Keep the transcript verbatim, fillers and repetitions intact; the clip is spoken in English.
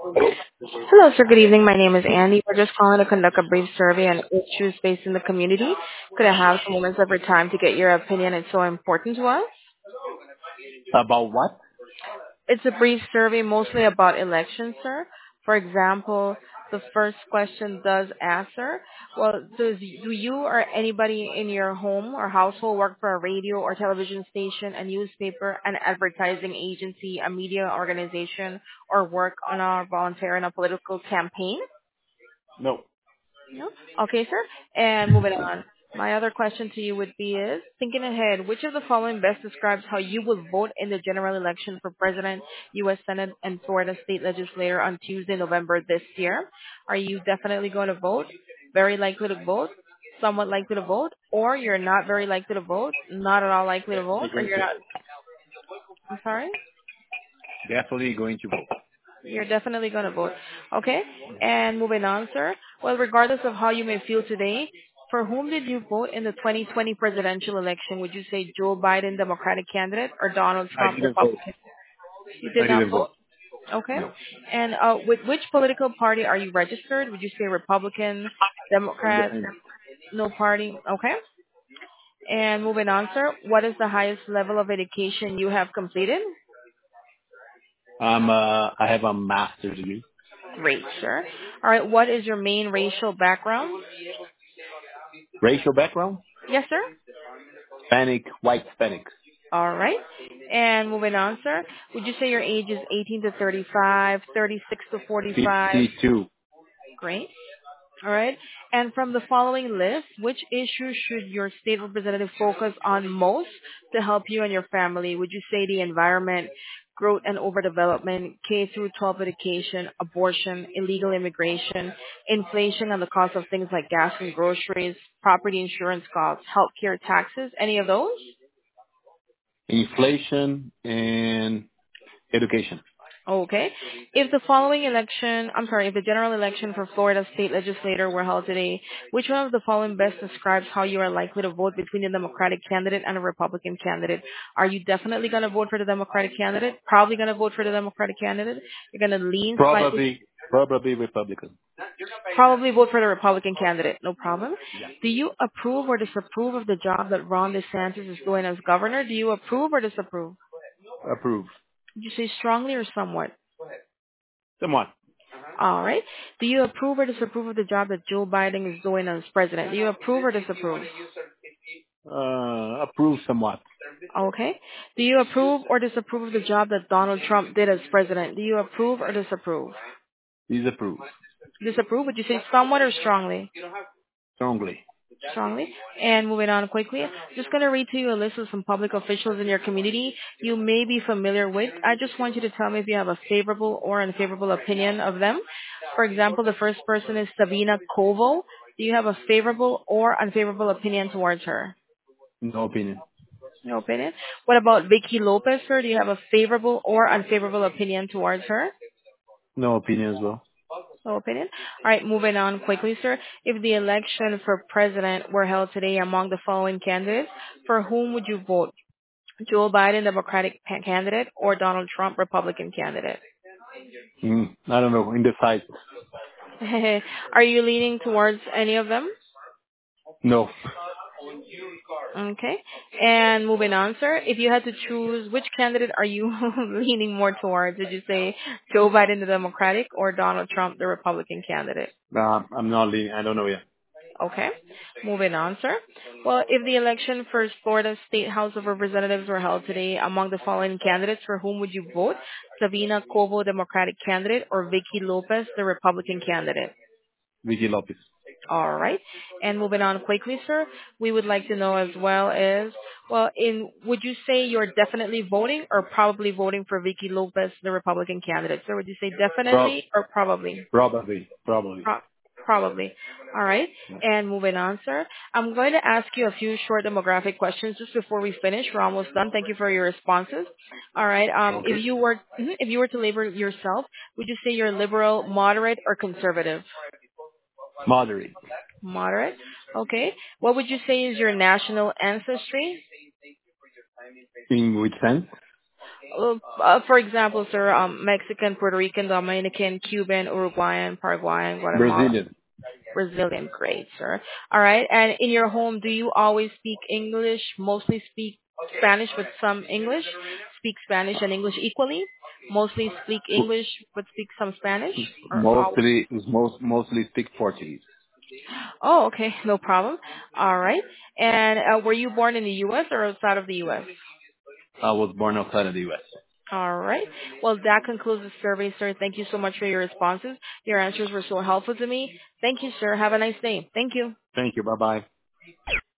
Hello, sir. Good evening. My name is Andy. We're just calling to conduct a brief survey on issues facing the community. Could I have some moments of your time to get your opinion? It's so important to us. About what? It's a brief survey mostly about elections, sir. For example, the first question does ask, sir, well, does do you or anybody in your home or household work for a radio or television station, a newspaper, an advertising agency, a media organization, or work on a volunteer in a political campaign? No. No? Okay, sir. And moving on. My other question to you would be is, thinking ahead, which of the following best describes how you would vote in the general election for President, U S. Senate, and Florida State Legislature on Tuesday, November this year? Are you definitely going to vote, very likely to vote, somewhat likely to vote, or you're not very likely to vote, not at all likely to vote, Definitely or going you're to not, vote. I'm sorry? Definitely going to vote. You're definitely going to vote. Okay? And moving on, sir. Well, regardless of how you may feel today, for whom did you vote in the twenty twenty presidential election? Would you say Joe Biden, Democratic candidate, or Donald I Trump, didn't vote. Republican? You I did not didn't vote. vote. Okay. No. And uh, with which political party are you registered? Would you say Republican, Democrat, Independent. no party? Okay. And moving on, sir. What is the highest level of education you have completed? I'm uh I have a master's degree. Great, sir. All right. What is your main racial background? Racial background? Yes, sir. Hispanic, white Hispanic. All right. And moving on, sir. Would you say your age is eighteen to thirty-five, thirty-six to forty-five? fifty-two. Great. All right. And from the following list, which issue should your state representative focus on most to help you and your family? Would you say the environment, growth and overdevelopment, K through twelve education, abortion, illegal immigration, inflation and the cost of things like gas and groceries, property insurance costs, healthcare taxes, any of those? Inflation and education. Okay. If the following election, I'm sorry, if the general election for Florida state legislator were held today, which one of the following best describes how you are likely to vote between a Democratic candidate and a Republican candidate? Are you definitely going to vote for the Democratic candidate? Probably going to vote for the Democratic candidate? You're going to lean slightly, Probably probably Republican. probably vote for the Republican candidate. No problem. Yeah. Do you approve or disapprove of the job that Ron DeSantis is doing as governor? Do you approve or disapprove? Approve. Did you say strongly or somewhat? Somewhat. All right. Do you approve or disapprove of the job that Joe Biden is doing as president? Do you approve or disapprove? Uh approve somewhat. Okay. Do you approve or disapprove of the job that Donald Trump did as president? Do you approve or disapprove? Disapprove. Disapprove? Would you say somewhat or strongly? Strongly. Strongly. And moving on quickly, just going to read to you a list of some public officials in your community you may be familiar with. I just want you to tell me if you have a favorable or unfavorable opinion of them. For example, the first person is Sabina Koval. Do you have a favorable or unfavorable opinion towards her? No opinion. No opinion. What about Vicky Lopez, sir? Do you have a favorable or unfavorable opinion towards her? No opinion as well. No opinion. All right, moving on quickly, sir. If the election for president were held today among the following candidates, for whom would you vote? Joe Biden, Democratic pa- candidate, or Donald Trump, Republican candidate? Mm, I don't know. Indecisive. Are you leaning towards any of them? No. Okay. And moving on, sir. If you had to choose, which candidate are you leaning more towards? Did you say Joe Biden, the Democratic, or Donald Trump, the Republican candidate? Uh, I'm not leaning. I don't know yet. Okay. Moving on, sir. Well, if the election for Florida State House of Representatives were held today, among the following candidates, for whom would you vote? Savina Cobo, Democratic candidate, or Vicky Lopez, the Republican candidate? Vicky Lopez. All right. And moving on quickly, sir, we would like to know as well as, well, in would you say you're definitely voting or probably voting for Vicky Lopez, the Republican candidate? Sir, would you say Prob- definitely or probably? probably. Probably. Pro- Probably. All right. And moving on, sir. I'm going to ask you a few short demographic questions just before we finish. We're almost done. Thank you for your responses. All right. Um, Okay. if you were mhm, if you were to label yourself, would you say you're liberal, moderate, or conservative? Moderate. Moderate. Okay. What would you say is your national ancestry? In which sense? Uh, uh, for example, sir, um, Mexican, Puerto Rican, Dominican, Cuban, Uruguayan, Paraguayan, Guatemalan, Brazilian. Brazilian. Great, sir. All right. And in your home, do you always speak English? Mostly speak Spanish with some English? Speak Spanish and English equally? Mostly speak English but speak some Spanish? Or always? Mostly, most, mostly speak Portuguese. Oh, okay. No problem. All right. And uh, were you born in the U S or outside of the U S? I was born outside of the U S. All right. Well, that concludes the survey, sir. Thank you so much for your responses. Your answers were so helpful to me. Thank you, sir. Have a nice day. Thank you. Thank you. Bye bye.